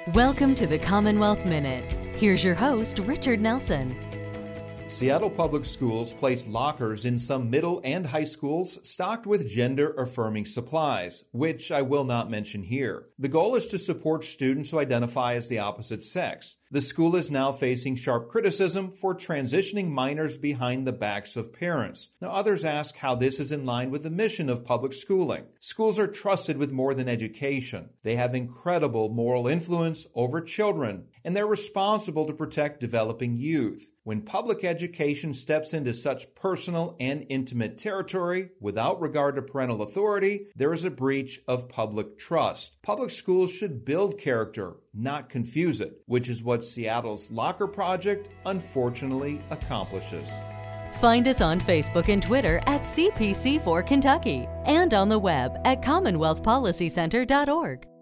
Welcome to the Commonwealth Minute. Here's your host, Richard Nelson. Seattle Public Schools place lockers in some middle and high schools stocked with gender-affirming supplies, which I will not mention here. The goal is to support students who identify as the opposite sex. The school is now facing sharp criticism for transitioning minors behind the backs of parents. Now, others ask how this is in line with the mission of public schooling. Schools are trusted with more than education. They have incredible moral influence over children, and they're responsible to protect developing youth. When public education steps into such personal and intimate territory without regard to parental authority, there is a breach of public trust. Public schools should build character, not confuse it, which is what Seattle's Locker Project unfortunately accomplishes. Find us on Facebook and Twitter at CPC4 Kentucky and on the web at CommonwealthPolicyCenter.org.